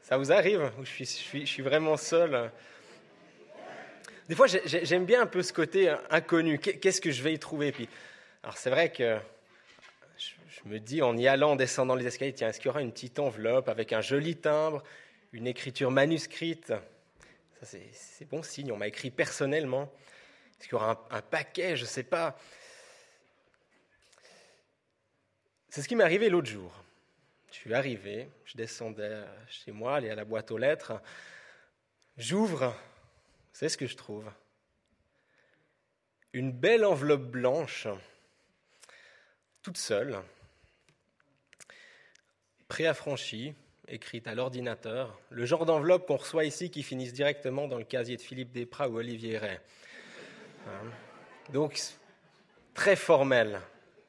Ça vous arrive où je suis vraiment seul? Des fois, j'aime bien un peu ce côté inconnu. Qu'est-ce que je vais y trouver? Puis, alors, c'est vrai que je me dis, en y allant, en descendant les escaliers, tiens, est-ce qu'il y aura une petite enveloppe avec un joli timbre, une écriture manuscrite? Ça, c'est bon signe, on m'a écrit personnellement. Est-ce qu'il y aura un paquet? Je ne sais pas. C'est ce qui m'est arrivé l'autre jour. Je suis arrivé, je descendais chez moi, aller à la boîte aux lettres. J'ouvre, c'est ce que je trouve. Une belle enveloppe blanche, toute seule, préaffranchie, écrite à l'ordinateur. Le genre d'enveloppe qu'on reçoit ici qui finissent directement dans le casier de Philippe Desprats ou Olivier Ray. Donc, très formel.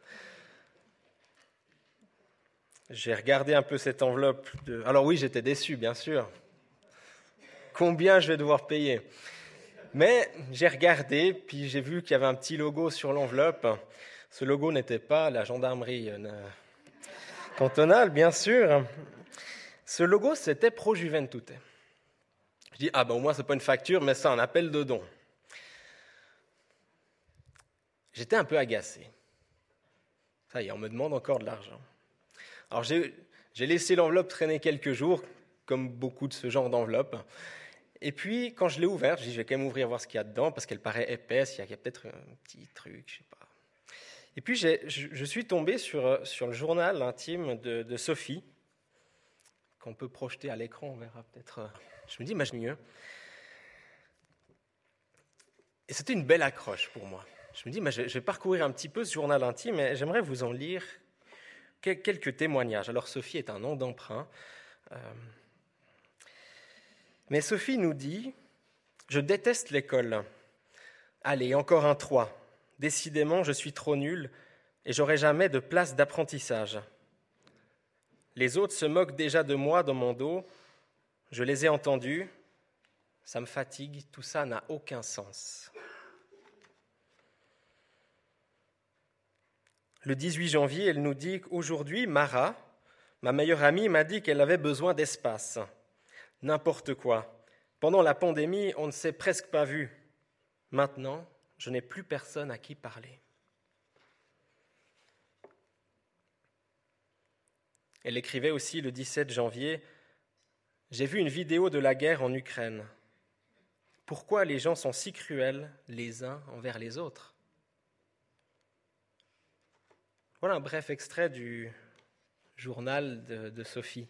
J'ai regardé un peu cette enveloppe. Alors oui, j'étais déçu, bien sûr. Combien je vais devoir payer? Mais j'ai regardé, puis j'ai vu qu'il y avait un petit logo sur l'enveloppe. Ce logo n'était pas la gendarmerie cantonale, bien sûr. Ce logo, c'était Pro Juventute. Je dis, au moins, ce n'est pas une facture, mais c'est un appel de don. J'étais un peu agacé. Ça y est, on me demande encore de l'argent. Alors, j'ai laissé l'enveloppe traîner quelques jours, comme beaucoup de ce genre d'enveloppe. Et puis, quand je l'ai ouverte, je vais quand même ouvrir voir ce qu'il y a dedans, parce qu'elle paraît épaisse, il y a peut-être un petit truc, je ne sais pas. Et puis, je suis tombé sur le journal intime de Sophie, qu'on peut projeter à l'écran, on verra peut-être. Je me dis, imagine mieux. Et c'était une belle accroche pour moi. Je me dis, je vais parcourir un petit peu ce journal intime, et j'aimerais vous en lire quelques témoignages. Alors, Sophie est un nom d'emprunt. Mais Sophie nous dit « Je déteste l'école. Allez, encore un 3. Décidément, je suis trop nulle et j'aurai jamais de place d'apprentissage. Les autres se moquent déjà de moi dans mon dos. Je les ai entendus. Ça me fatigue. Tout ça n'a aucun sens. » Le 18 janvier, elle nous dit qu'aujourd'hui, Mara, ma meilleure amie, m'a dit qu'elle avait besoin d'espace. N'importe quoi. Pendant la pandémie, on ne s'est presque pas vu. Maintenant, je n'ai plus personne à qui parler. Elle écrivait aussi le 17 janvier « J'ai vu une vidéo de la guerre en Ukraine. Pourquoi les gens sont si cruels les uns envers les autres ?» Voilà un bref extrait du journal de Sophie.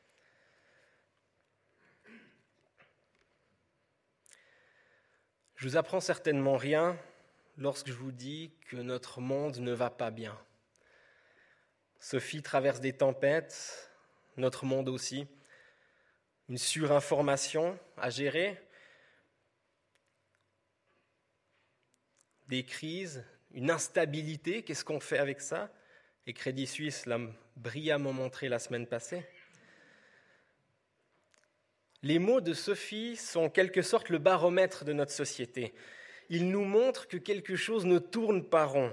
Je vous apprends certainement rien lorsque je vous dis que notre monde ne va pas bien. Sophie traverse des tempêtes, notre monde aussi. Une surinformation à gérer, des crises, une instabilité, qu'est-ce qu'on fait avec ça? Et Crédit Suisse l'a brillamment montré la semaine passée. Les mots de Sophie sont en quelque sorte le baromètre de notre société. Ils nous montrent que quelque chose ne tourne pas rond.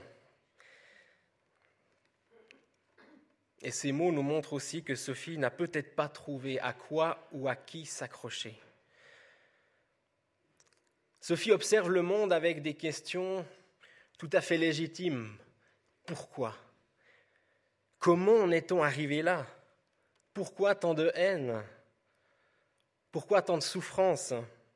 Et ces mots nous montrent aussi que Sophie n'a peut-être pas trouvé à quoi ou à qui s'accrocher. Sophie observe le monde avec des questions tout à fait légitimes. Pourquoi? Comment en est-on arrivé là? Pourquoi tant de haine? Pourquoi tant de souffrance?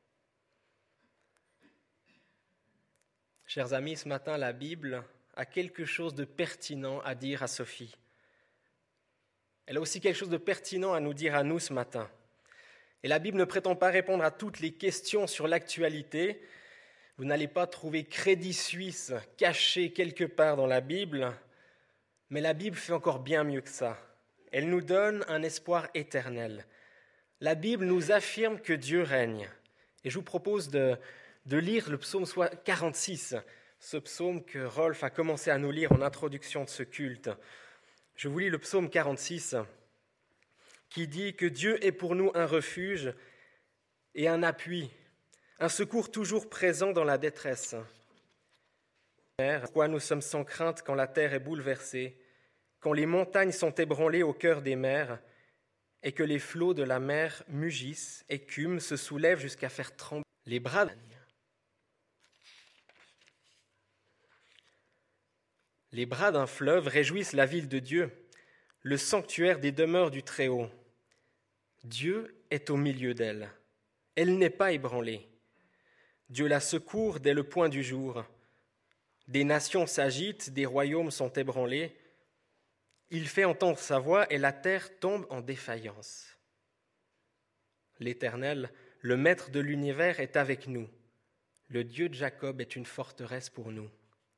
Chers amis, ce matin, la Bible a quelque chose de pertinent à dire à Sophie. Elle a aussi quelque chose de pertinent à nous dire à nous ce matin. Et la Bible ne prétend pas répondre à toutes les questions sur l'actualité. Vous n'allez pas trouver Crédit Suisse caché quelque part dans la Bible, mais la Bible fait encore bien mieux que ça. Elle nous donne un espoir éternel. La Bible nous affirme que Dieu règne. Et je vous propose de lire le psaume 46, ce psaume que Rolf a commencé à nous lire en introduction de ce culte. Je vous lis le psaume 46 qui dit que Dieu est pour nous un refuge et un appui, un secours toujours présent dans la détresse. Pourquoi nous sommes sans crainte quand la terre est bouleversée, quand les montagnes sont ébranlées au cœur des mers, et que les flots de la mer mugissent, écument, se soulèvent jusqu'à faire trembler les bras. Les bras d'un fleuve réjouissent la ville de Dieu, le sanctuaire des demeures du Très-Haut. Dieu est au milieu d'elle. Elle n'est pas ébranlée. Dieu la secourt dès le point du jour. Des nations s'agitent, des royaumes sont ébranlés. Il fait entendre sa voix et la terre tombe en défaillance. L'Éternel, le Maître de l'univers, est avec nous. Le Dieu de Jacob est une forteresse pour nous.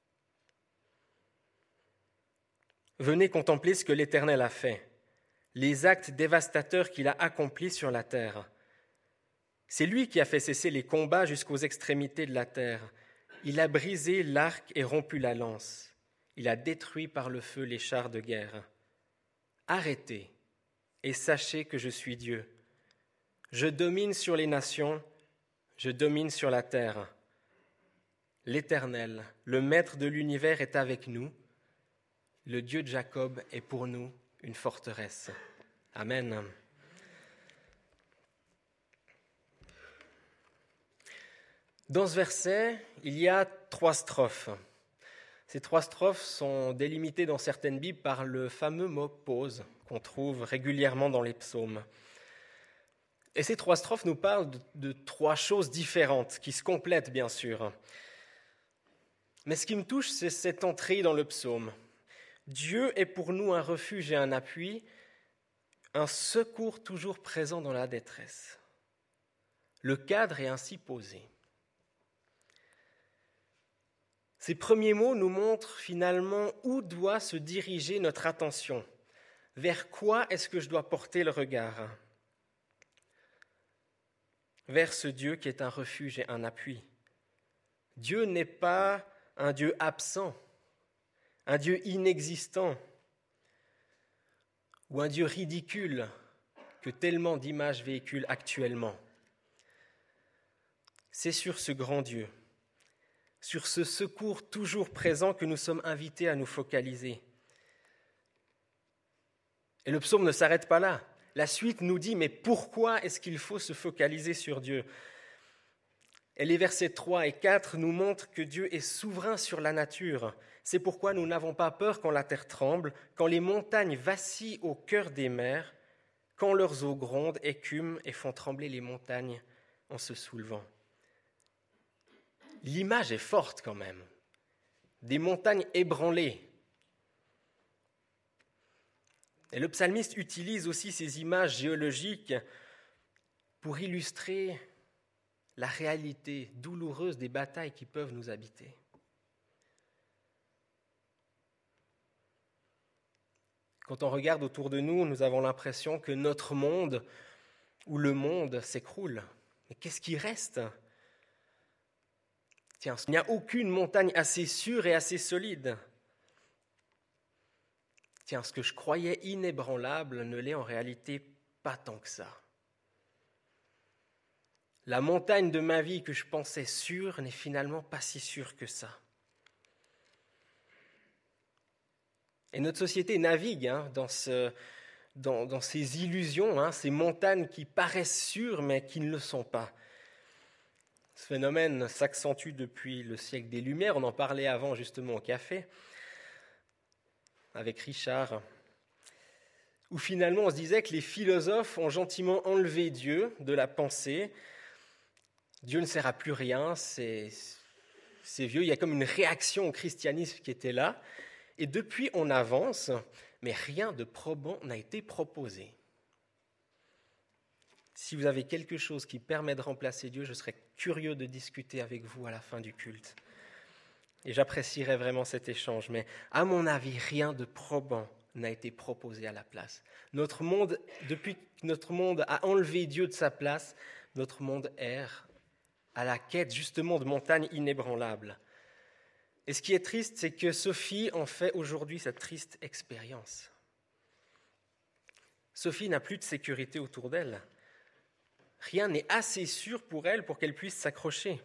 Venez contempler ce que l'Éternel a fait, les actes dévastateurs qu'il a accomplis sur la terre. C'est lui qui a fait cesser les combats jusqu'aux extrémités de la terre. Il a brisé l'arc et rompu la lance. Il a détruit par le feu les chars de guerre. Arrêtez et sachez que je suis Dieu. Je domine sur les nations, je domine sur la terre. L'Éternel, le Maître de l'univers, est avec nous. Le Dieu de Jacob est pour nous une forteresse. Amen. Dans ce verset, il y a 3 strophes. Ces 3 strophes sont délimitées dans certaines Bibles par le fameux mot « pause » qu'on trouve régulièrement dans les psaumes. Et ces 3 strophes nous parlent de 3 choses différentes, qui se complètent bien sûr. Mais ce qui me touche, c'est cette entrée dans le psaume. Dieu est pour nous un refuge et un appui, un secours toujours présent dans la détresse. Le cadre est ainsi posé. Ces premiers mots nous montrent finalement où doit se diriger notre attention. Vers quoi est-ce que je dois porter le regard ? Vers ce Dieu qui est un refuge et un appui. Dieu n'est pas un Dieu absent, un Dieu inexistant ou un Dieu ridicule que tellement d'images véhiculent actuellement. C'est sur ce grand Dieu, sur ce secours toujours présent que nous sommes invités à nous focaliser. Et le psaume ne s'arrête pas là. La suite nous dit, mais pourquoi est-ce qu'il faut se focaliser sur Dieu ? Et les versets 3 et 4 nous montrent que Dieu est souverain sur la nature. C'est pourquoi nous n'avons pas peur quand la terre tremble, quand les montagnes vacillent au cœur des mers, quand leurs eaux grondent, écument et font trembler les montagnes en se soulevant. L'image est forte quand même. Des montagnes ébranlées. Et le psalmiste utilise aussi ces images géologiques pour illustrer la réalité douloureuse des batailles qui peuvent nous habiter. Quand on regarde autour de nous, nous avons l'impression que notre monde ou le monde s'écroule. Mais qu'est-ce qui reste ? Tiens, il n'y a aucune montagne assez sûre et assez solide. Tiens, ce que je croyais inébranlable ne l'est en réalité pas tant que ça. La montagne de ma vie que je pensais sûre n'est finalement pas si sûre que ça. Et notre société navigue dans ces illusions, ces montagnes qui paraissent sûres mais qui ne le sont pas. Ce phénomène s'accentue depuis le siècle des Lumières, on en parlait avant justement au café, avec Richard, où finalement on se disait que les philosophes ont gentiment enlevé Dieu de la pensée. Dieu ne sert à plus rien, c'est vieux, il y a comme une réaction au christianisme qui était là. Et depuis, on avance, mais rien de probant n'a été proposé. Si vous avez quelque chose qui permet de remplacer Dieu, je serais curieux de discuter avec vous à la fin du culte. Et j'apprécierais vraiment cet échange. Mais à mon avis, rien de probant n'a été proposé à la place. Notre monde, depuis que notre monde a enlevé Dieu de sa place, notre monde erre à la quête justement de montagnes inébranlables. Et ce qui est triste, c'est que Sophie en fait aujourd'hui cette triste expérience. Sophie n'a plus de sécurité autour d'elle. Rien n'est assez sûr pour elle pour qu'elle puisse s'accrocher.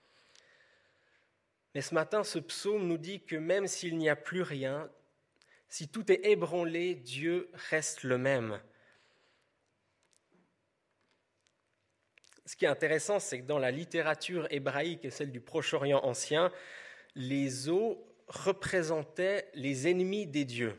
Mais ce matin, ce psaume nous dit que même s'il n'y a plus rien, si tout est ébranlé, Dieu reste le même. Ce qui est intéressant, c'est que dans la littérature hébraïque et celle du Proche-Orient ancien, les eaux représentaient les ennemis des dieux.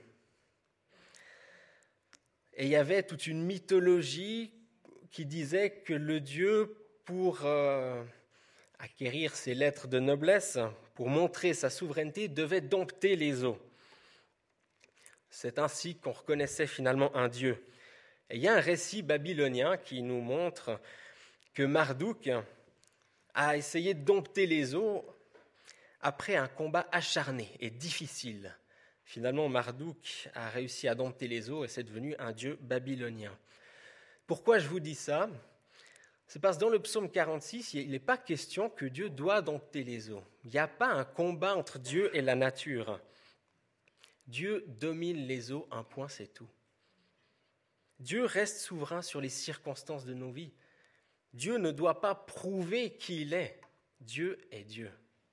Et il y avait toute une mythologie qui disait que le dieu, pour acquérir ses lettres de noblesse, pour montrer sa souveraineté, devait dompter les eaux. C'est ainsi qu'on reconnaissait finalement un dieu. Et il y a un récit babylonien qui nous montre que Marduk a essayé de dompter les eaux après un combat acharné et difficile. Finalement, Marduk a réussi à dompter les eaux et c'est devenu un dieu babylonien. Pourquoi je vous dis ça ? C'est parce que dans le psaume 46, il n'est pas question que Dieu doit dompter les eaux. Il n'y a pas un combat entre Dieu et la nature. Dieu domine les eaux, un point, c'est tout. Dieu reste souverain sur les circonstances de nos vies. Dieu ne doit pas prouver qui il est. Dieu est Dieu.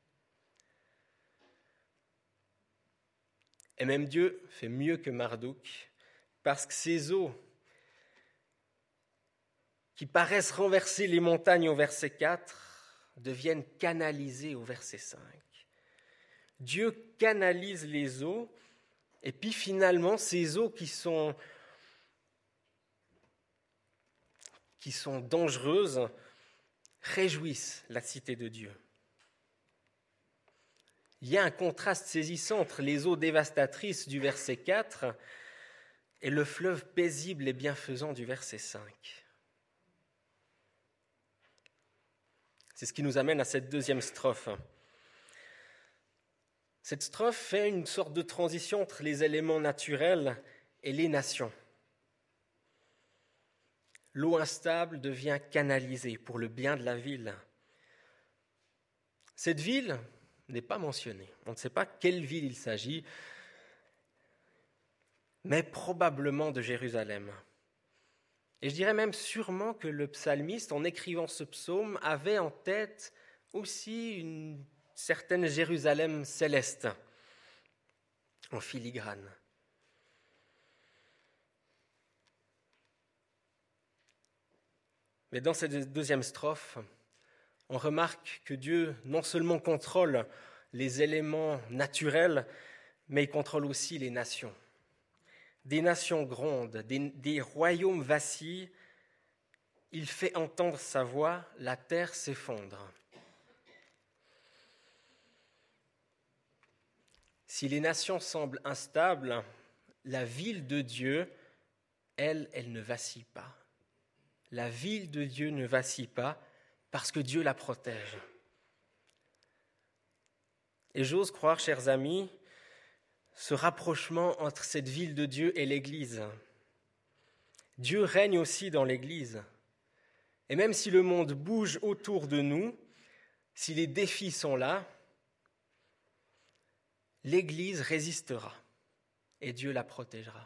Et même Dieu fait mieux que Marduk, parce que ces eaux qui paraissent renverser les montagnes au verset 4 deviennent canalisées au verset 5. Dieu canalise les eaux, et puis finalement, ces eaux qui sont dangereuses réjouissent la cité de Dieu. Il y a un contraste saisissant entre les eaux dévastatrices du verset 4 et le fleuve paisible et bienfaisant du verset 5. C'est ce qui nous amène à cette deuxième strophe. Cette strophe fait une sorte de transition entre les éléments naturels et les nations. L'eau instable devient canalisée pour le bien de la ville. Cette ville n'est pas mentionnée. On ne sait pas quelle ville il s'agit, mais probablement de Jérusalem. Et je dirais même sûrement que le psalmiste, en écrivant ce psaume, avait en tête aussi une certaine Jérusalem céleste, en filigrane. Mais dans cette deuxième strophe, on remarque que Dieu non seulement contrôle les éléments naturels, mais il contrôle aussi les nations. Des nations grondent, des royaumes vacillent, il fait entendre sa voix, la terre s'effondre. Si les nations semblent instables, la ville de Dieu, elle ne vacille pas. La ville de Dieu ne vacille pas parce que Dieu la protège. Et j'ose croire, chers amis, ce rapprochement entre cette ville de Dieu et l'Église. Dieu règne aussi dans l'Église. Et même si le monde bouge autour de nous, si les défis sont là, l'Église résistera et Dieu la protégera.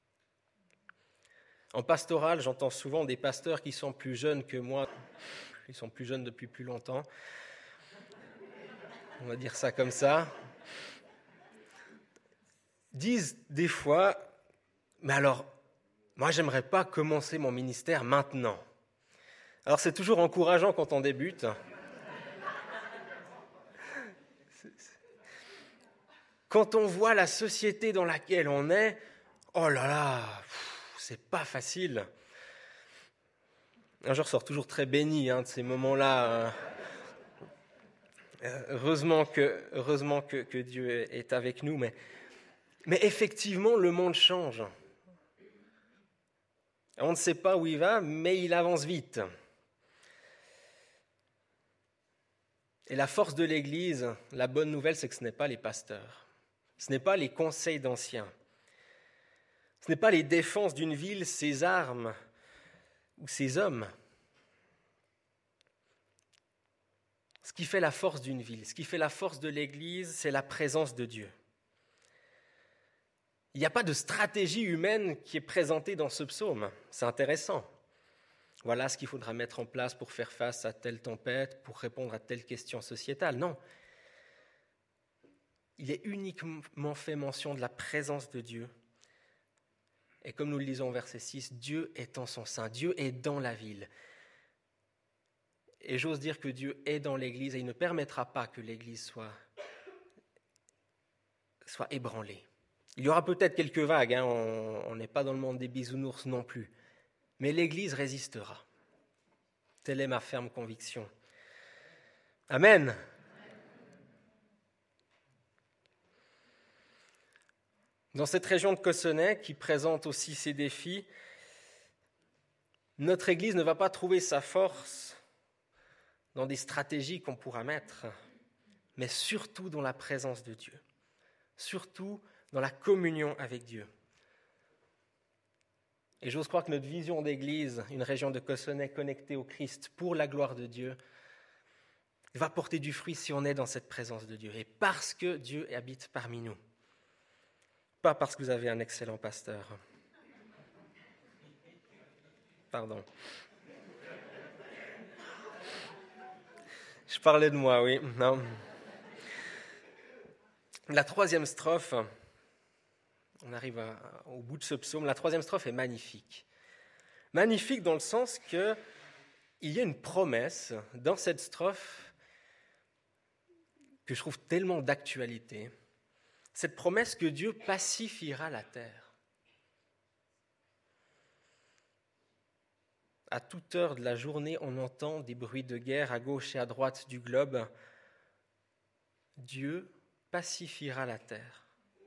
En pastoral, j'entends souvent des pasteurs qui sont plus jeunes que moi, ils sont plus jeunes depuis plus longtemps, on va dire ça comme ça, disent des fois, mais alors, moi j'aimerais pas commencer mon ministère maintenant. Alors c'est toujours encourageant quand on débute. Quand on voit la société dans laquelle on est, oh là là, c'est pas facile. Je ressors toujours très béni de ces moments-là. Heureusement que Dieu est avec nous, mais effectivement, le monde change. On ne sait pas où il va, mais il avance vite. Et la force de l'Église, la bonne nouvelle, c'est que ce n'est pas les pasteurs, ce n'est pas les conseils d'anciens, ce n'est pas les défenses d'une ville, ses armes ou ses hommes. Ce qui fait la force d'une ville, ce qui fait la force de l'Église, c'est la présence de Dieu. Il n'y a pas de stratégie humaine qui est présentée dans ce psaume. C'est intéressant. Voilà ce qu'il faudra mettre en place pour faire face à telle tempête, pour répondre à telle question sociétale. Non. Il est uniquement fait mention de la présence de Dieu. Et comme nous le lisons au verset 6, Dieu est en son sein, Dieu est dans la ville. Et j'ose dire que Dieu est dans l'Église et il ne permettra pas que l'Église soit ébranlée. Il y aura peut-être quelques vagues, on n'est pas dans le monde des bisounours non plus, mais l'Église résistera. Telle est ma ferme conviction. Amen. Dans cette région de Cossonay, qui présente aussi ses défis, notre Église ne va pas trouver sa force dans des stratégies qu'on pourra mettre, mais surtout dans la présence de Dieu, surtout dans la communion avec Dieu. Et j'ose croire que notre vision d'Église, une région de Cossonay connectée au Christ pour la gloire de Dieu, va porter du fruit si on est dans cette présence de Dieu. Et parce que Dieu habite parmi nous. Pas parce que vous avez un excellent pasteur. Pardon. Je parlais de moi, oui. Non. La troisième strophe, on arrive au bout de ce psaume, la troisième strophe est magnifique. Magnifique dans le sens qu'il y a une promesse dans cette strophe que je trouve tellement d'actualité. Cette promesse que Dieu pacifiera la terre. À toute heure de la journée, on entend des bruits de guerre à gauche et à droite du globe. Dieu pacifiera la terre.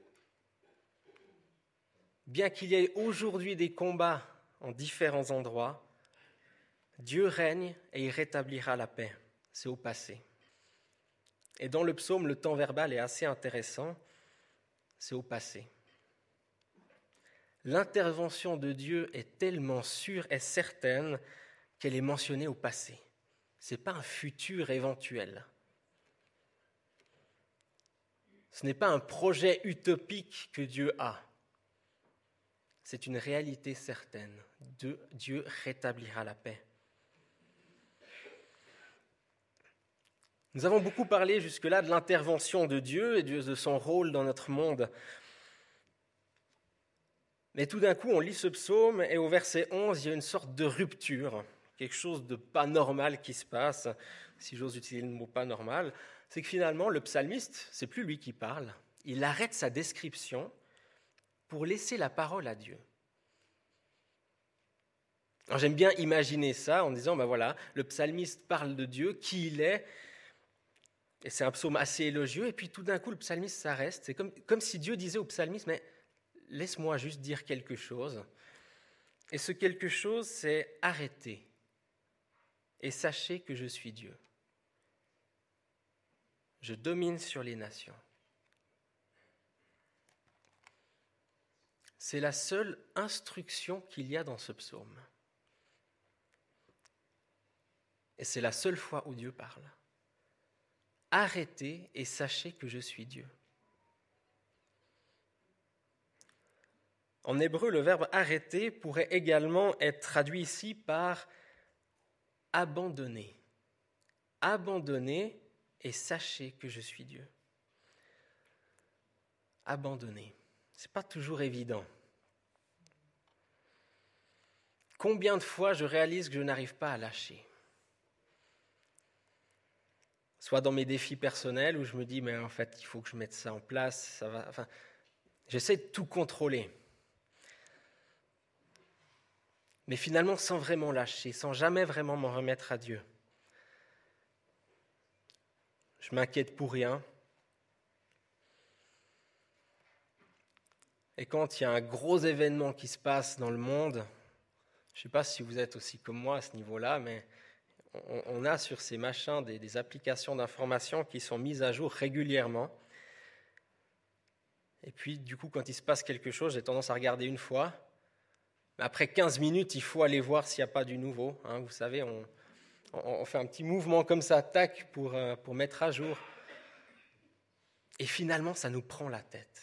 Bien qu'il y ait aujourd'hui des combats en différents endroits, Dieu règne et il rétablira la paix. C'est au passé. Et dans le psaume, le temps verbal est assez intéressant. C'est au passé. L'intervention de Dieu est tellement sûre et certaine qu'elle est mentionnée au passé. Ce n'est pas un futur éventuel. Ce n'est pas un projet utopique que Dieu a. C'est une réalité certaine. Dieu rétablira la paix. Nous avons beaucoup parlé jusque-là de l'intervention de Dieu et de son rôle dans notre monde. Mais tout d'un coup, on lit ce psaume et au verset 11, il y a une sorte de rupture, quelque chose de pas normal qui se passe, si j'ose utiliser le mot pas normal. C'est que finalement, le psalmiste, c'est plus lui qui parle. Il arrête sa description pour laisser la parole à Dieu. Alors, j'aime bien imaginer ça en disant, voilà, le psalmiste parle de Dieu, qui il est, et c'est un psaume assez élogieux, et puis tout d'un coup, le psalmiste s'arrête. C'est comme si Dieu disait au psalmiste, mais laisse-moi juste dire quelque chose. Et ce quelque chose, c'est arrêtez et sachez que je suis Dieu. Je domine sur les nations. C'est la seule instruction qu'il y a dans ce psaume. Et c'est la seule fois où Dieu parle. Arrêtez et sachez que je suis Dieu. En hébreu, le verbe arrêter pourrait également être traduit ici par abandonner. Abandonnez et sachez que je suis Dieu. Abandonner. Ce n'est pas toujours évident. Combien de fois je réalise que je n'arrive pas à lâcher ? Soit dans mes défis personnels où je me dis, mais en fait, il faut que je mette ça en place, ça va. Enfin, j'essaie de tout contrôler. Mais finalement, sans vraiment lâcher, sans jamais vraiment m'en remettre à Dieu. Je m'inquiète pour rien. Et quand il y a un gros événement qui se passe dans le monde, je ne sais pas si vous êtes aussi comme moi à ce niveau-là, mais on a sur ces machins des applications d'information qui sont mises à jour régulièrement. Et puis, du coup, quand il se passe quelque chose, j'ai tendance à regarder une fois. Mais après 15 minutes, il faut aller voir s'il n'y a pas du nouveau. Vous savez, on fait un petit mouvement comme ça, tac, pour mettre à jour. Et finalement, ça nous prend la tête.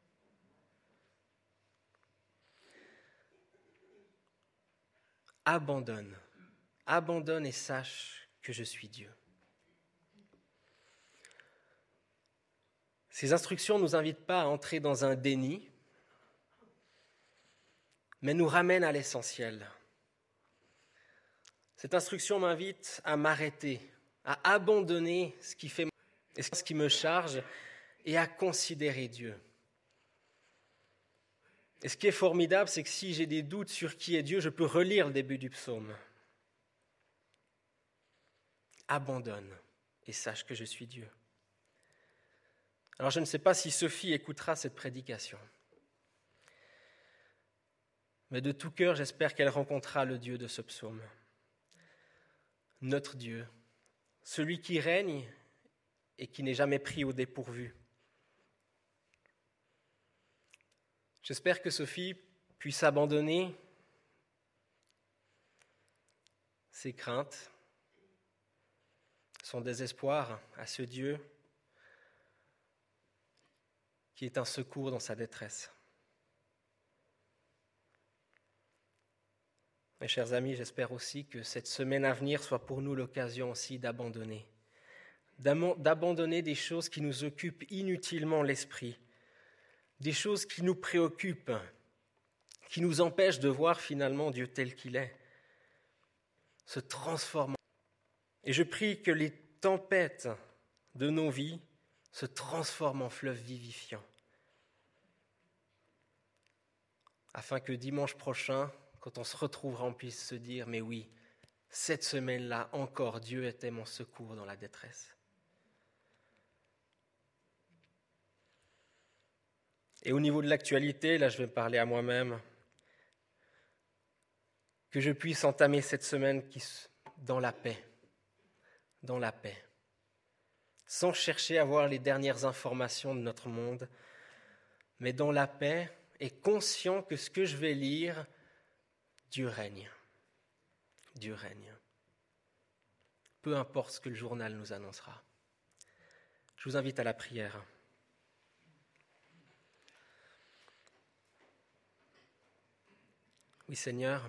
Abandonne et sache que je suis Dieu. Ces instructions ne nous invitent pas à entrer dans un déni, mais nous ramènent à l'essentiel. Cette instruction m'invite à m'arrêter, à abandonner ce qui me charge et à considérer Dieu. Et ce qui est formidable, c'est que si j'ai des doutes sur qui est Dieu, je peux relire le début du psaume. Abandonne et sache que je suis Dieu. Alors je ne sais pas si Sophie écoutera cette prédication, mais de tout cœur, j'espère qu'elle rencontrera le Dieu de ce psaume. Notre Dieu, celui qui règne et qui n'est jamais pris au dépourvu. J'espère que Sophie puisse abandonner ses craintes, son désespoir à ce Dieu qui est un secours dans sa détresse. Mes chers amis, j'espère aussi que cette semaine à venir soit pour nous l'occasion aussi d'abandonner des choses qui nous occupent inutilement l'esprit, des choses qui nous préoccupent, qui nous empêchent de voir finalement Dieu tel qu'il est, se transformant. Et je prie que les tempêtes de nos vies se transforment en fleuves vivifiants, afin que dimanche prochain, quand on se retrouvera, on puisse se dire « Mais oui, cette semaine-là encore, Dieu était mon secours dans la détresse. » Et au niveau de l'actualité, là je vais parler à moi-même, que je puisse entamer cette semaine dans la paix, sans chercher à voir les dernières informations de notre monde, mais dans la paix et conscient que ce que je vais lire, Dieu règne. Dieu règne. Peu importe ce que le journal nous annoncera. Je vous invite à la prière. Oui, Seigneur,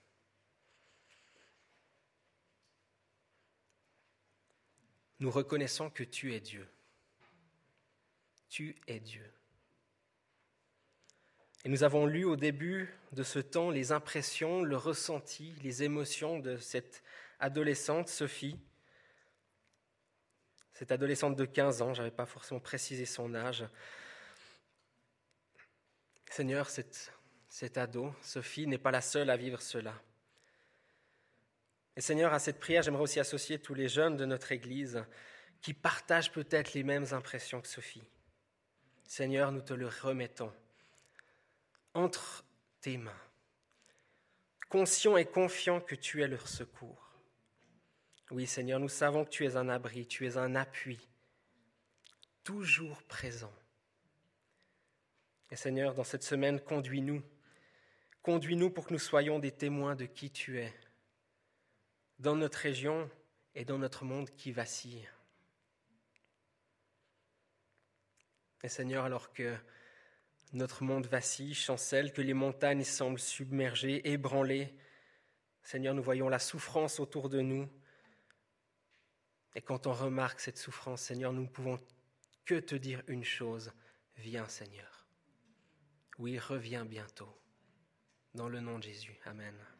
nous reconnaissons que tu es Dieu. Tu es Dieu. Et nous avons lu au début de ce temps les impressions, le ressenti, les émotions de cette adolescente, Sophie. Cette adolescente de 15 ans, je n'avais pas forcément précisé son âge. Seigneur, cette ado, Sophie, n'est pas la seule à vivre cela. Et Seigneur, à cette prière, j'aimerais aussi associer tous les jeunes de notre Église qui partagent peut-être les mêmes impressions que Sophie. Seigneur, nous te le remettons entre tes mains, conscient et confiant que tu es leur secours. Oui, Seigneur, nous savons que tu es un abri, tu es un appui, toujours présent. Et Seigneur, dans cette semaine, conduis-nous pour que nous soyons des témoins de qui tu es, dans notre région et dans notre monde qui vacille. Et Seigneur, alors que notre monde vacille, chancelle, que les montagnes semblent submergées, ébranlées, Seigneur, nous voyons la souffrance autour de nous. Et quand on remarque cette souffrance, Seigneur, nous ne pouvons que te dire une chose, viens Seigneur. Oui, reviens bientôt. Dans le nom de Jésus. Amen.